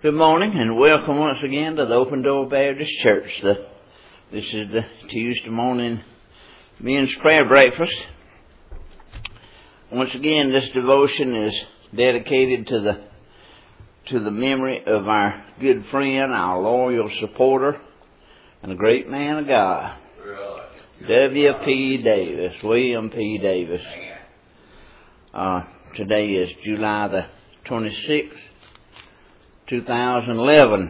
Good morning and welcome once again to the Open Door Baptist Church. This is the Tuesday morning men's prayer breakfast. Once again, this devotion is dedicated to the memory of our good friend, our loyal supporter, and a great man of God, W.P. Davis, William P. Davis. Today is July the 26th. 2011.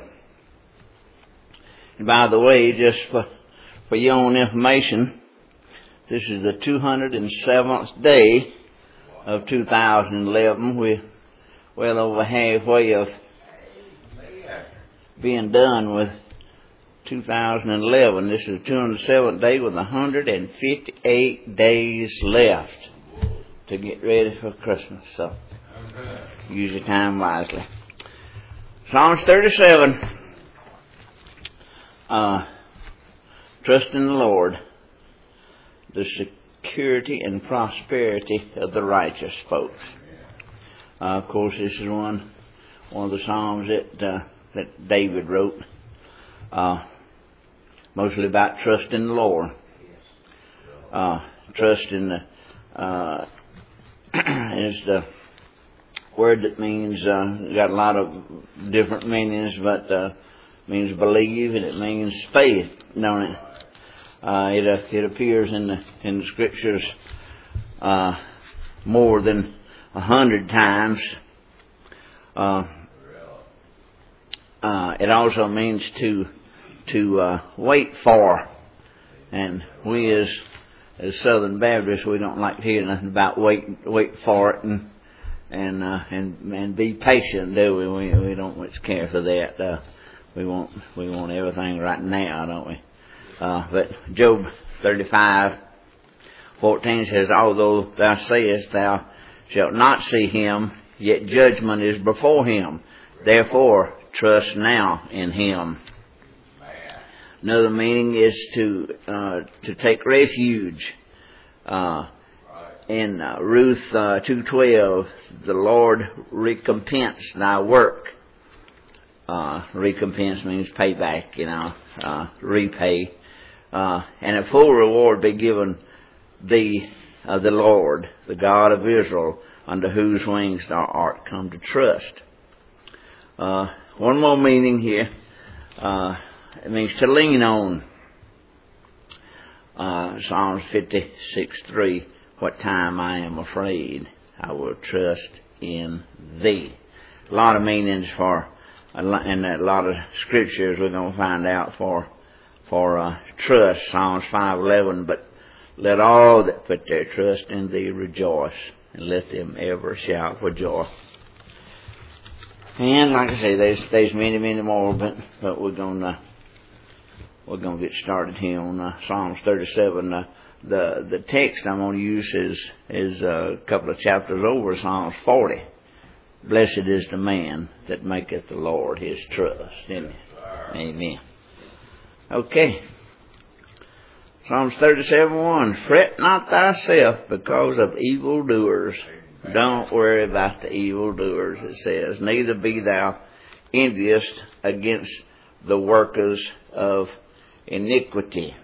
And by the way, just for your own information, this is the 207th day of 2011. We're well over halfway of being done with 2011. This is the 207th day with 158 days left to get ready for Christmas. So use your time wisely. Psalms 37, trust in the Lord, the security and prosperity of the righteous folks. Of course, this is one of the Psalms that David wrote, mostly about trust in the Lord. Trust in is the word that means, got a lot of different meanings, but means believe, and it means faith, don't it? It appears in the scriptures more than 100 times. It also means to wait for, and we as Southern Baptists, we don't like to hear nothing about wait for it and be patient, do we? We don't much care for that. We want everything right now, don't we? But Job 35:14 says, although thou sayest thou shalt not see him, yet judgment is before him. Therefore trust now in him. Another meaning is to take refuge. In Ruth 2:12, the Lord recompense thy work. Recompense means payback, repay. And a full reward be given thee of the Lord, the God of Israel, under whose wings thou art come to trust. One more meaning here. It means to lean on. Psalms 56:3. What time I am afraid, I will trust in thee. A lot of meanings and a lot of scriptures we're going to find out for trust. Psalms 5:11. But let all that put their trust in thee rejoice, and let them ever shout for joy. And like I say, there's many more, but we're gonna get started here on Psalms 37. The text I'm going to use is a couple of chapters over Psalms 40. Blessed is the man that maketh the Lord his trust. Isn't it? Amen. Okay. Psalms 37:1. Fret not thyself because of evildoers. Don't worry about the evildoers, it says. Neither be thou envious against the workers of iniquity.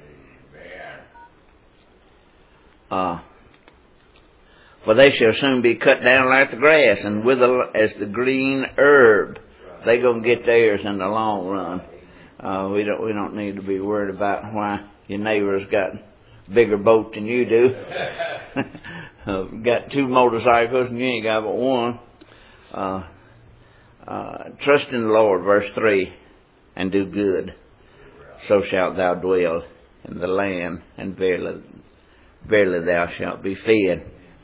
For they shall soon be cut down like the grass and wither as the green herb. They're going to get theirs in the long run. We don't need to be worried about why your neighbor's got a bigger boat than you do. Got 2 motorcycles and you ain't got but one. Trust in the Lord, verse 3, and do good. So shalt thou dwell in the land, and verily thou shalt be fed.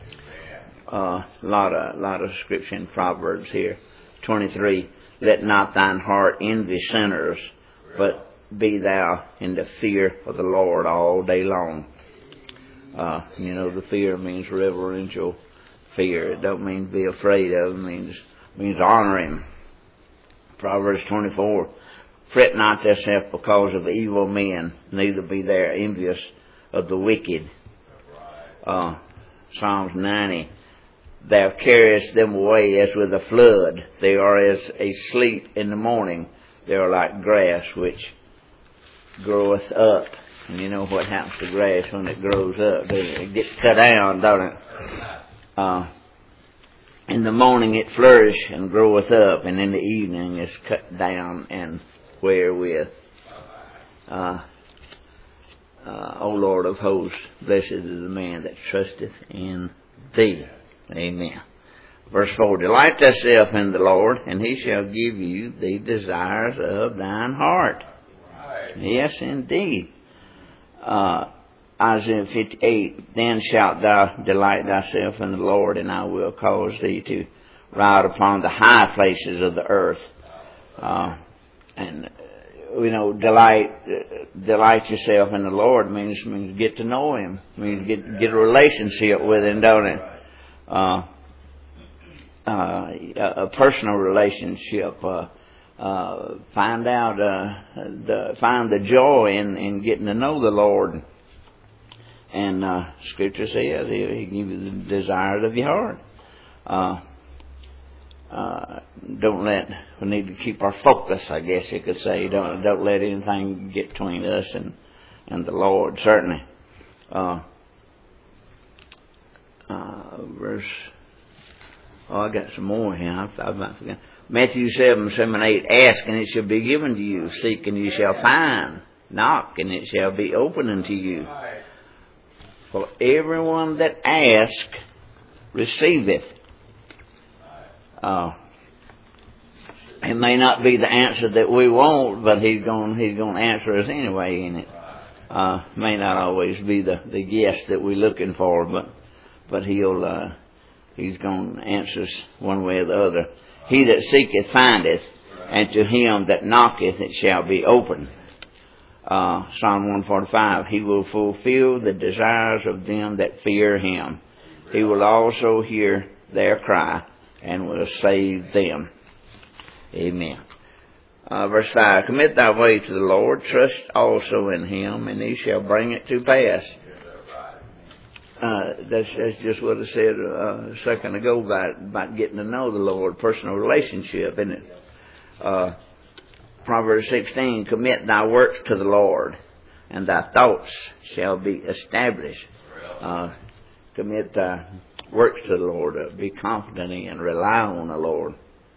Lot of scripture in Proverbs here. 23. Let not thine heart envy sinners, but be thou in the fear of the Lord all day long. The fear means reverential fear. It don't mean be afraid of him. Means honor him. Proverbs 24. Fret not thyself because of evil men, neither be thou envious of the wicked. Psalms 90. Thou carriest them away as with a flood. They are as a sleep in the morning. They are like grass which groweth up. And you know what happens to grass when it grows up. It gets cut down, don't it? In the morning it flourisheth and groweth up, and in the evening it's cut down and wherewith. O Lord of hosts, blessed is the man that trusteth in thee. Amen. Verse 4, delight thyself in the Lord, and he shall give you the desires of thine heart. Right. Yes, indeed. Isaiah 58, then shalt thou delight thyself in the Lord, and I will cause thee to ride upon the high places of the earth. Delight yourself in the Lord means get to know Him, means get a relationship with Him, don't it? A personal relationship. Find the joy in getting to know the Lord. And Scripture says He gives you the desires of your heart. We need to keep our focus, I guess you could say. Don't let anything get between us and the Lord, certainly. I got some more here. I've not forgotten. Matthew 7:7-8, ask and it shall be given to you. Seek and you shall find. Knock and it shall be opened unto you. For everyone that asks receiveth. It may not be the answer that we want, but He's going to answer us anyway, ain't it? May not always be the yes that we're looking for, but He's going to answer us one way or the other. He that seeketh findeth, and to him that knocketh it shall be opened. Psalm 145, He will fulfill the desires of them that fear Him. He will also hear their cry and will save them. Amen. Verse 5, commit thy way to the Lord, trust also in Him, and He shall bring it to pass. That's just what I said a second ago about getting to know the Lord, personal relationship, isn't it? Proverbs 16, commit thy works to the Lord, and thy thoughts shall be established. Commit thy works to the Lord. Be confident in, rely on the Lord.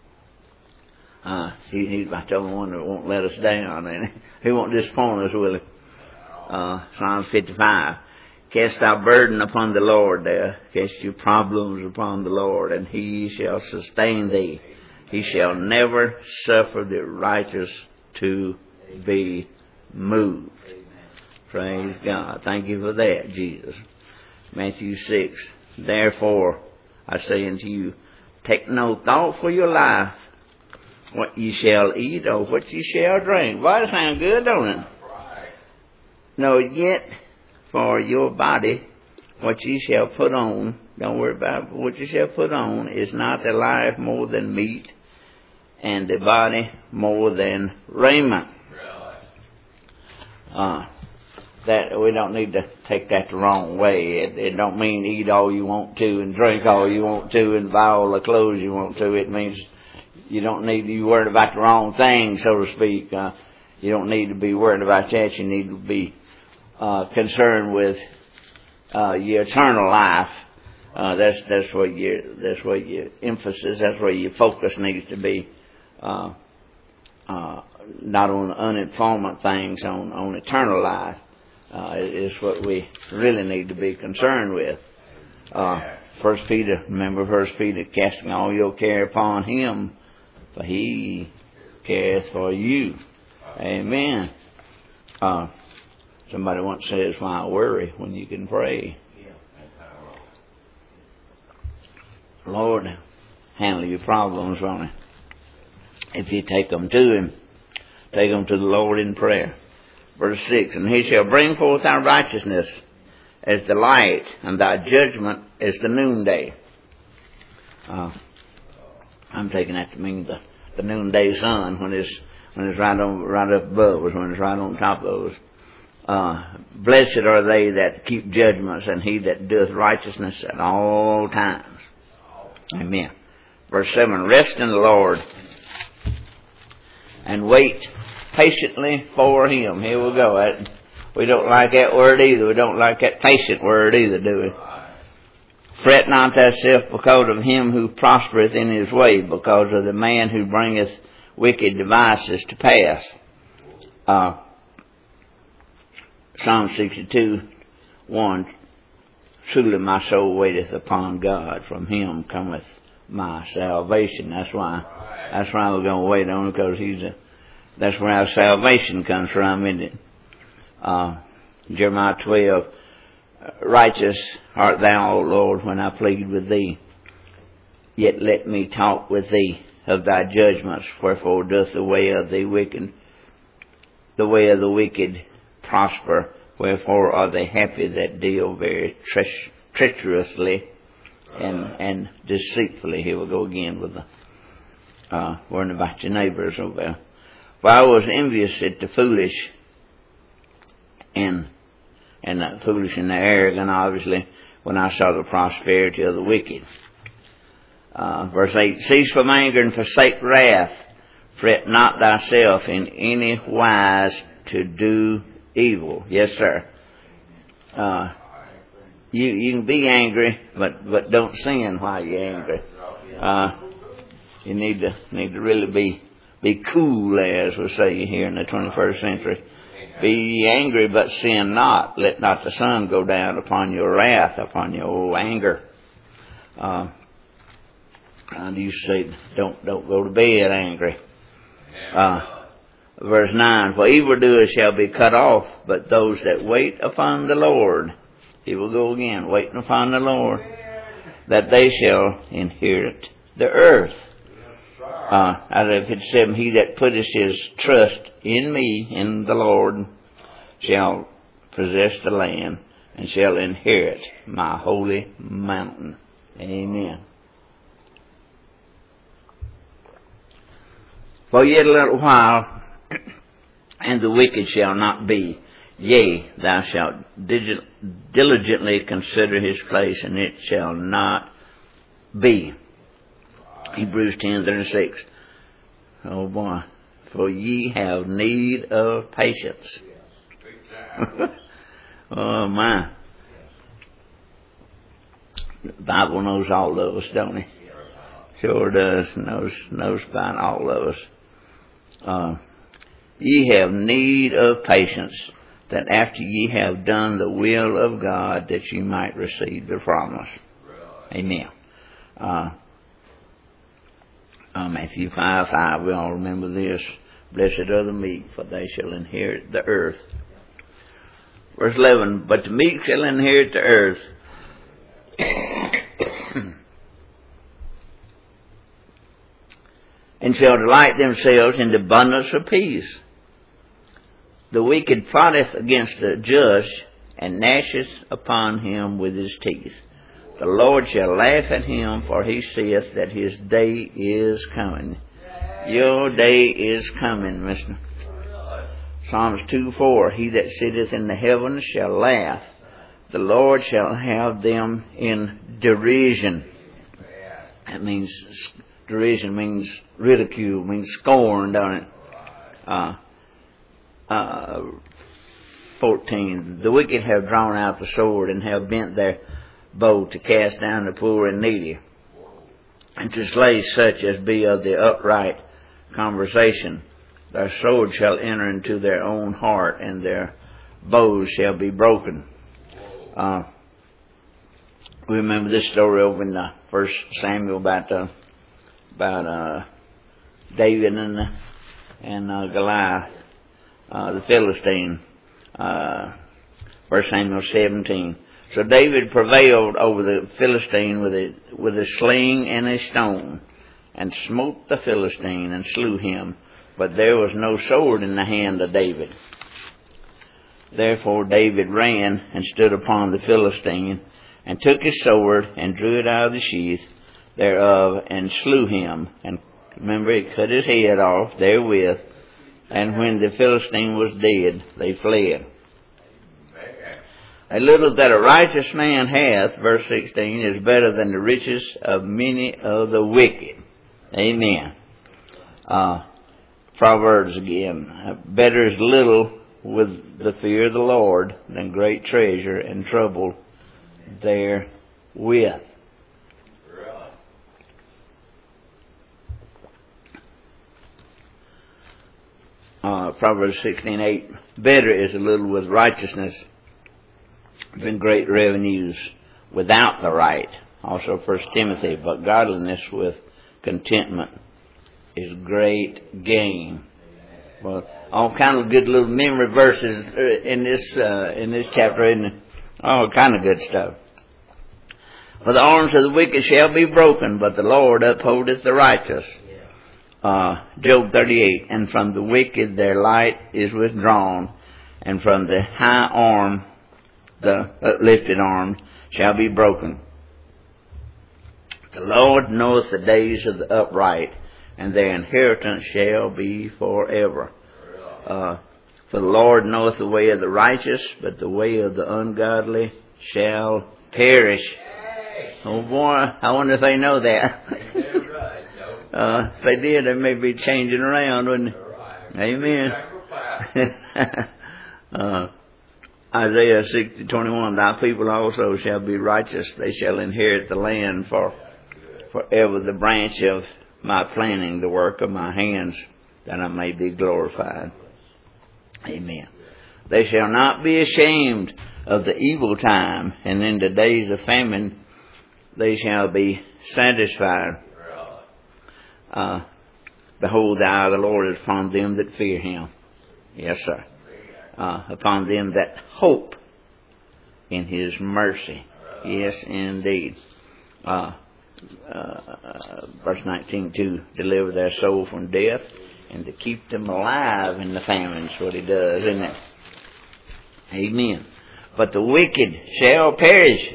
He's the only one that won't let us down, and He won't disappoint us, will He? Psalm 55. Cast thy burden upon the Lord there. Cast your problems upon the Lord, and He shall sustain thee. He shall never suffer the righteous to be moved. Praise God. Thank you for that, Jesus. Matthew 6. Therefore, I say unto you, take no thought for your life, what ye shall eat or what ye shall drink. Well, that sounds good, don't it? No, yet for your body, what ye shall put on, don't worry about what ye shall put on, is not the life more than meat, and the body more than raiment. That we don't need to take that the wrong way. It don't mean eat all you want to and drink all you want to and buy all the clothes you want to. It means you don't need to be worried about the wrong thing, so to speak. You don't need to be worried about that. You need to be concerned with your eternal life. That's where your emphasis, that's where your focus needs to be. Not on unemployment things, on eternal life. Is what we really need to be concerned with. First Peter, casting all your care upon Him, for He careth for you. Amen. Somebody once says, why worry when you can pray? Lord, handle your problems, won't He? If you take them to Him, take them to the Lord in prayer. Verse 6, and He shall bring forth thy righteousness as the light, and thy judgment as the noonday. I'm taking that to mean the noonday sun, when it's right up above us, when it's right on top of us. Blessed are they that keep judgments, and he that doeth righteousness at all times. Amen. Verse 7, rest in the Lord and wait patiently for Him. Here we go. We don't like that word either. We don't like that patient word either, do we? Fret not thyself because of him who prospereth in his way, because of the man who bringeth wicked devices to pass. Psalm 62:1, truly my soul waiteth upon God. From Him cometh my salvation. That's why we're going to wait on Him, because that's where our salvation comes from, isn't it? Jeremiah 12, righteous art thou, O Lord, when I plead with thee. Yet let me talk with thee of thy judgments. Wherefore doth the way of the wicked prosper? Wherefore are they happy that deal very treacherously and deceitfully? Here we go again with worrying about your neighbors over there. For I was envious at the foolish and the foolish and the arrogant, obviously, when I saw the prosperity of the wicked. Verse 8, cease from anger and forsake wrath. Fret not thyself in any wise to do evil. Yes, sir. You can be angry, but don't sin while you're angry. You need to really be cool, as we say here in the 21st century. Be angry, but sin not. Let not the sun go down upon your wrath, upon your anger. You say, don't go to bed angry. Verse 9, for evildoers shall be cut off, but those that wait upon the Lord, he will go again, waiting upon the Lord, that they shall inherit the earth. Isaiah 57, he that putteth his trust in me, in the Lord, shall possess the land and shall inherit my holy mountain. Amen. For yet a little while, and the wicked shall not be. Yea, thou shalt diligently consider his place, and it shall not be. Hebrews 10:36. Oh boy. For ye have need of patience. Oh my. The Bible knows all of us, don't it? Sure does. Knows about all of us. Ye have need of patience, that after ye have done the will of God, that ye might receive the promise. Amen. Matthew 5:5, we all remember this. Blessed are the meek, for they shall inherit the earth. Verse 11, but the meek shall inherit the earth. And shall delight themselves in the abundance of peace. The wicked plotteth against the just, and gnasheth upon him with his teeth. The Lord shall laugh at him, for he seeth that his day is coming. Your day is coming, mister. Psalms 2:4, he that sitteth in the heavens shall laugh. The Lord shall have them in derision. That means, derision means ridicule, means scorn, don't it? 14, the wicked have drawn out the sword and have bent their bow to cast down the poor and needy, and to slay such as be of the upright conversation. Their sword shall enter into their own heart, and their bows shall be broken. We remember this story over in 1 Samuel about David and Goliath, the Philistine. 1 Samuel 17. So David prevailed over the Philistine with a sling and a stone, and smote the Philistine and slew him. But there was no sword in the hand of David. Therefore David ran and stood upon the Philistine, and took his sword, and drew it out of the sheath thereof, and slew him. And remember, he cut his head off therewith. And when the Philistine was dead, they fled. A little that a righteous man hath, verse 16, is better than the riches of many of the wicked. Amen. Proverbs again. Better is little with the fear of the Lord than great treasure and trouble therewith. Proverbs 16:8. Better is a little with righteousness than great revenues without the right. Also 1 Timothy. But godliness with contentment is great gain. Well, all kind of good little memory verses in this chapter, and all kind of good stuff. For the arms of the wicked shall be broken, but the Lord upholdeth the righteous. Job 38. And from the wicked their light is withdrawn, and from the high arm, the uplifted arm, shall be broken. The Lord knoweth the days of the upright, and their inheritance shall be forever. For the Lord knoweth the way of the righteous, but the way of the ungodly shall perish. Oh boy, I wonder if they know that. If they did, they may be changing around, wouldn't they? Amen. Isaiah 60:21. Thy people also shall be righteous; they shall inherit the land forever. The branch of my planting, the work of my hands, that I may be glorified. Amen. They shall not be ashamed of the evil time, and in the days of famine they shall be satisfied. Behold, the eye of the Lord is upon them that fear him. Yes, sir. Upon them that hope in his mercy. Yes, indeed. Verse 19, to deliver their soul from death and to keep them alive in the famine. That's what he does, isn't it? Amen. But the wicked shall perish.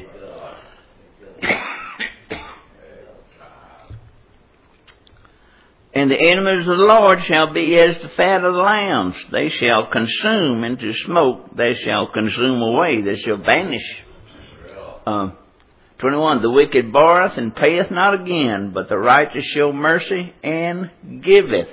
And the enemies of the Lord shall be as the fat of the lambs. They shall consume into smoke. They shall consume away. They shall vanish. 21. The wicked borroweth and payeth not again, but the righteous show mercy and giveth.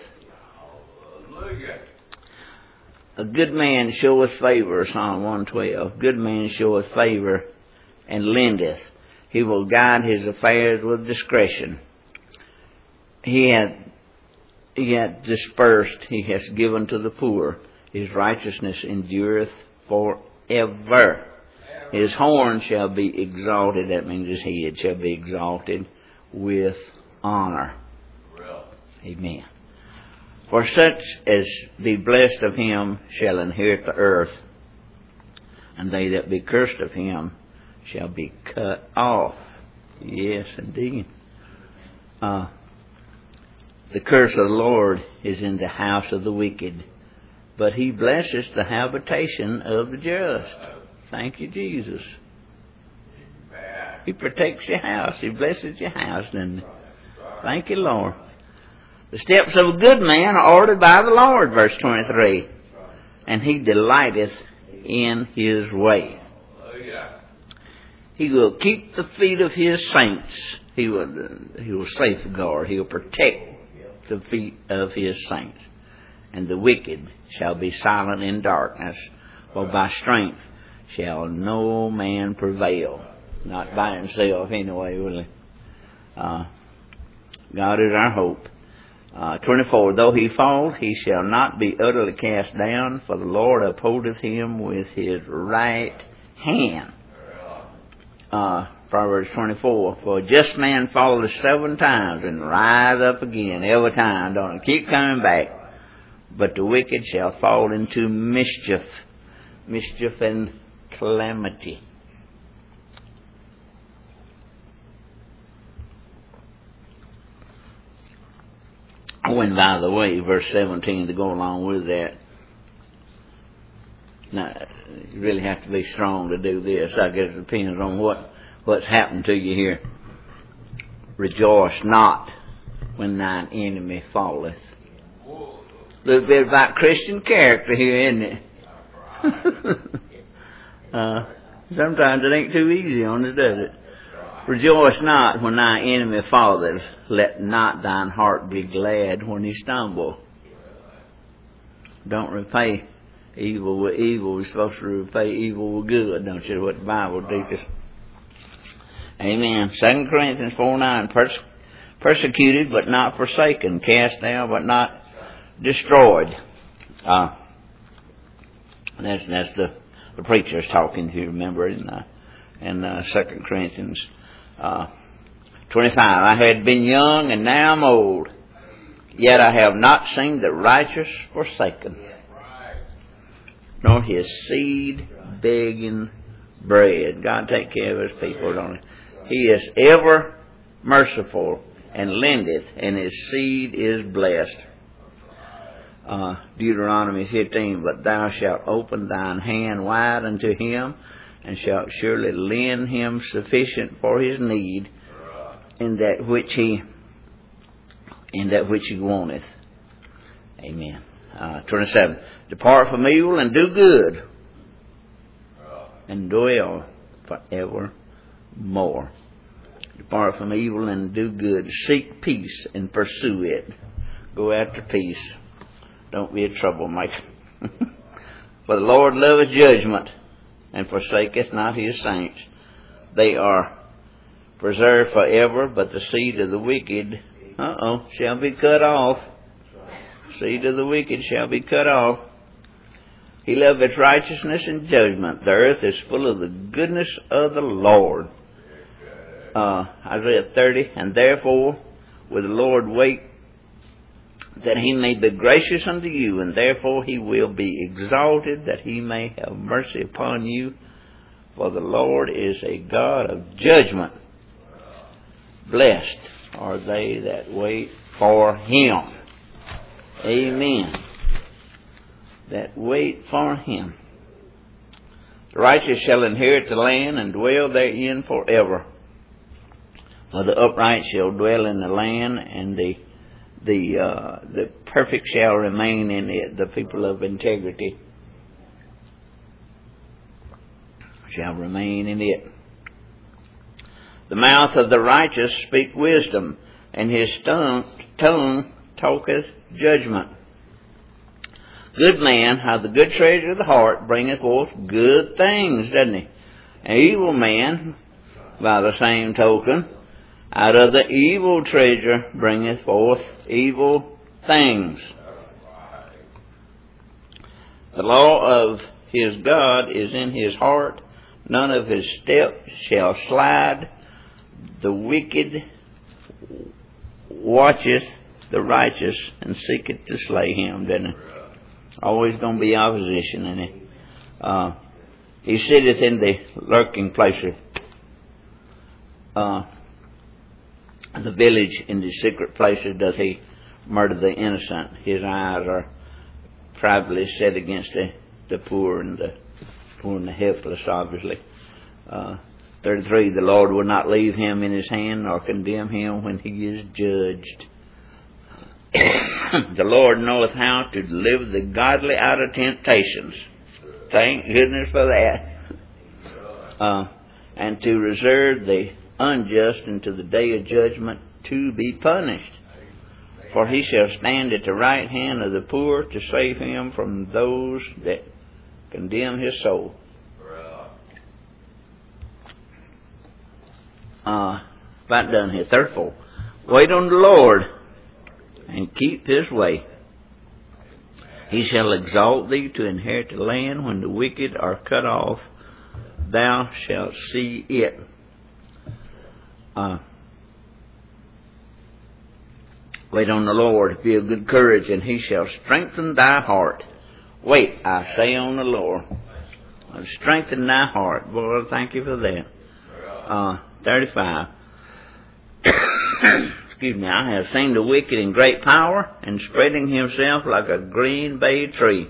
A good man showeth favor, Psalm 112. Good man showeth favor and lendeth. He will guide his affairs with discretion. He hath dispersed, he has given to the poor. His righteousness endureth forever. His horn shall be exalted, that means his head shall be exalted with honor. Amen. For such as be blessed of him shall inherit the earth, and they that be cursed of him shall be cut off. Yes, indeed. The curse of the Lord is in the house of the wicked, but he blesses the habitation of the just. Thank you, Jesus. He protects your house. He blesses your house, doesn't he? Thank you, Lord. The steps of a good man are ordered by the Lord, verse 23. And he delighteth in his way. He will keep the feet of his saints. He will safeguard. He will protect the feet of his saints. And the wicked shall be silent in darkness, for by strength shall no man prevail. Not by himself anyway, will he? God is our hope. 24. Though he fall, he shall not be utterly cast down, for the Lord upholdeth him with his right hand. Proverbs 24. For a just man falleth 7 times and rise up again every time. Don't keep coming back. But the wicked shall fall into mischief and calamity. Oh, and by the way, verse 17 to go along with that. Now, you really have to be strong to do this. I guess it depends on what's happened to you here. Rejoice not when thine enemy falleth. A little bit about Christian character here, isn't it? Sometimes it ain't too easy on us, does it? Rejoice not when thy enemy falleth. Let not thine heart be glad when he stumble. Don't repay evil with evil. We're supposed to repay evil with good, don't you? What the Bible teaches. Amen. 2 Corinthians 4:9. Persecuted but not forsaken. Cast down but not destroyed. That's the preacher's talking, if you remember, in 2 Corinthians 25. I had been young and now I'm old, yet I have not seen the righteous forsaken, nor his seed begging bread. God take care of his people, don't he? He is ever merciful and lendeth, and his seed is blessed. Deuteronomy 15, but thou shalt open thine hand wide unto him, and shalt surely lend him sufficient for his need in that which he wanteth. Amen. 27. Depart from evil and do good, and dwell forevermore. Depart from evil and do good. Seek peace and pursue it. Go after peace. Don't be a troublemaker. For the Lord loveth judgment, and forsaketh not his saints. They are preserved forever, but the seed of the wicked, shall be cut off. Seed of the wicked shall be cut off. He loveth righteousness and judgment. The earth is full of the goodness of the Lord. Isaiah 30, and therefore will the Lord wait that he may be gracious unto you, and therefore he will be exalted, that he may have mercy upon you. For the Lord is a God of judgment. Blessed are they that wait for him. Amen. That wait for him. The righteous shall inherit the land and dwell therein forever. For the upright shall dwell in the land, and the perfect shall remain in it. The people of integrity shall remain in it. The mouth of the righteous speak wisdom, and his tongue talketh judgment. Good man, how the good treasure of the heart bringeth forth good things, doesn't he? An evil man, by the same token, out of the evil treasure bringeth forth evil things. The law of his God is in his heart. None of his steps shall slide. The wicked watcheth the righteous and seeketh to slay him, doesn't he? Always going to be opposition, isn't he? He sitteth in the lurking places. The village in the secret places doth he murder the innocent. His eyes are privately set against the poor and the helpless, obviously. 33, the Lord will not leave him in his hand, nor condemn him when he is judged. The Lord knoweth how to deliver the godly out of temptations. Thank goodness for that. And to reserve the unjust unto the day of judgment to be punished. For he shall stand at the right hand of the poor to save him from those that condemn his soul. About done here. 34. Wait on the Lord and keep his way. He shall exalt thee to inherit the land. When the wicked are cut off, thou shalt see it. Wait on the Lord, be of good courage, and he shall strengthen thy heart. Wait, I say, on the Lord. Strengthen thy heart. Lord, thank you for that. 35. Excuse me. I have seen the wicked in great power, and spreading himself like a green bay tree.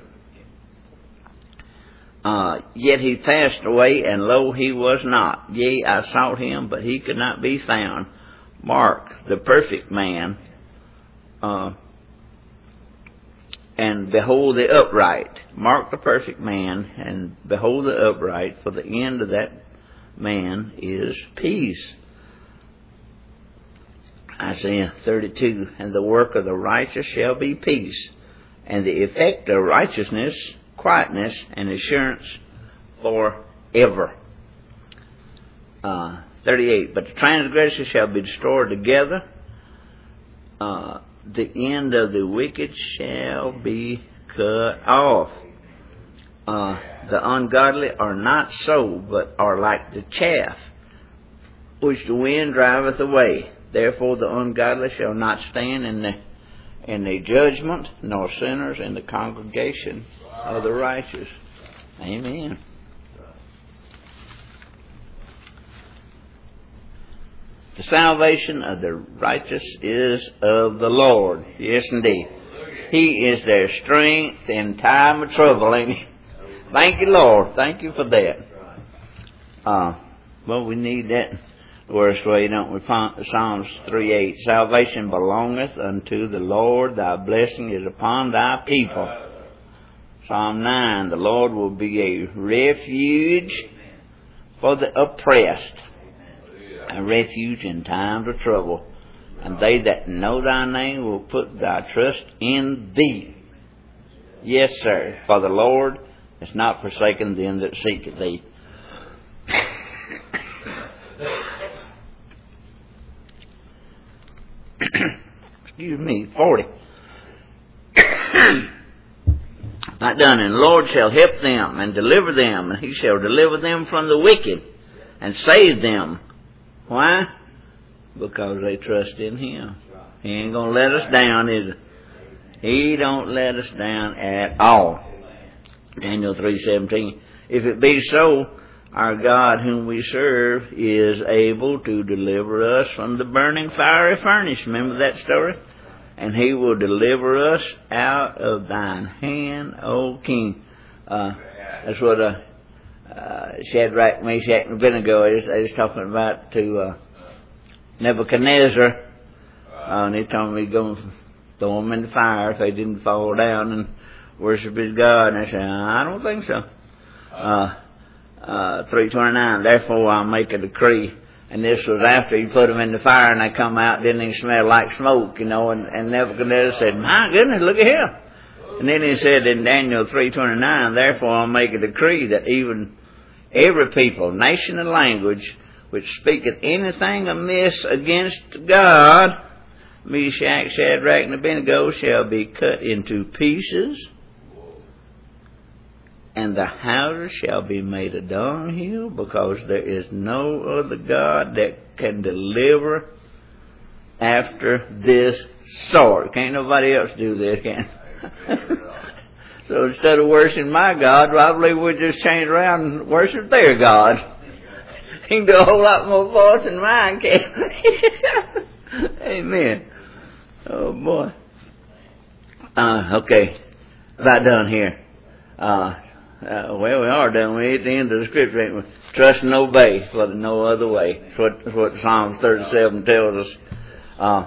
Yet he passed away, and lo, he was not. Yea, I sought him, but he could not be found. Mark, the perfect man, And behold the upright. Mark the perfect man, and behold the upright, for the end of that man is peace. Isaiah 32, and the work of the righteous shall be peace, and the effect of righteousness, quietness, and assurance forever. 38, but the transgressors shall be destroyed together. The end of the wicked shall be cut off. The ungodly are not so, but are like the chaff, which the wind driveth away. Therefore the ungodly shall not stand in the judgment, nor sinners in the congregation of the righteous. Amen. The salvation of the righteous is of the Lord. Yes, indeed. He is their strength in time of trouble, ain't He? Thank you, Lord. Thank you for that. Well, we need that worst way, don't we? Psalms 3:8. Salvation belongeth unto the Lord. Thy blessing is upon thy people. Psalm 9. The Lord will be a refuge for the oppressed, a refuge in times of trouble. And they that know thy name will put thy trust in thee. Yes, sir. For the Lord has not forsaken them that seek thee. Excuse me, 40. Not done. And the Lord shall help them and deliver them, and He shall deliver them from the wicked and save them. Why? Because they trust in Him. He ain't going to let us down, is He? He don't let us down at all. Daniel 3:17. If it be so, our God whom we serve is able to deliver us from the burning fiery furnace. Remember that story? And He will deliver us out of thine hand, O King. That's what Shadrach, Meshach, and Abednego is talking about to Nebuchadnezzar. And he told me to go throw them in the fire if they didn't fall down and worship his God. And I said, I don't think so. 3:29. Therefore I'll make a decree. And this was after He put them in the fire and they come out, didn't even smell like smoke, you know. And Nebuchadnezzar said, my goodness, look at him. And then he said in Daniel 3:29, therefore I'll make a decree that even every people, nation, and language which speaketh anything amiss against God, Meshach, Shadrach, and Abednego, shall be cut into pieces, and the houses shall be made a dunghill, because there is no other God that can deliver after this sort. Can't nobody else do this, can? So instead of worshiping my God, well, I believe we'll just change around and worship their God. He can do a whole lot more for us than mine can. Amen. Oh boy. Okay. About done here. Well, we are done. We're at the end of the scripture, ain't we? Trust and obey, for no other way. That's what Psalm 37 tells us.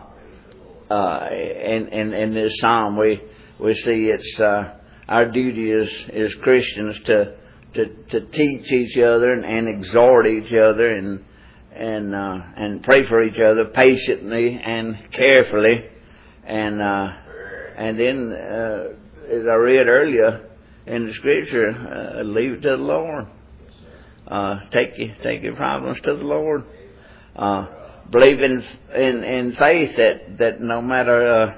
In this psalm, we see it's our duty as Christians to teach each other and exhort each other and pray for each other patiently and carefully, and then as I read earlier in the scripture, leave it to the Lord. Take your problems to the Lord. Believe in faith that no matter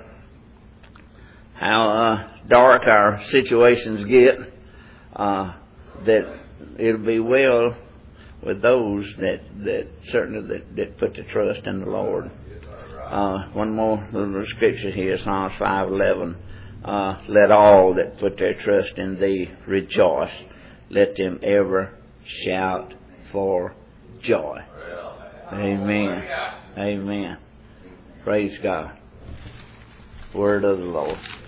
how dark our situations get, that it'll be well with those that certainly that put the trust in the Lord. One more little scripture here, Psalms 5:11. Let all that put their trust in Thee rejoice. Let them ever shout for joy. Amen. Amen. Praise God. Word of the Lord.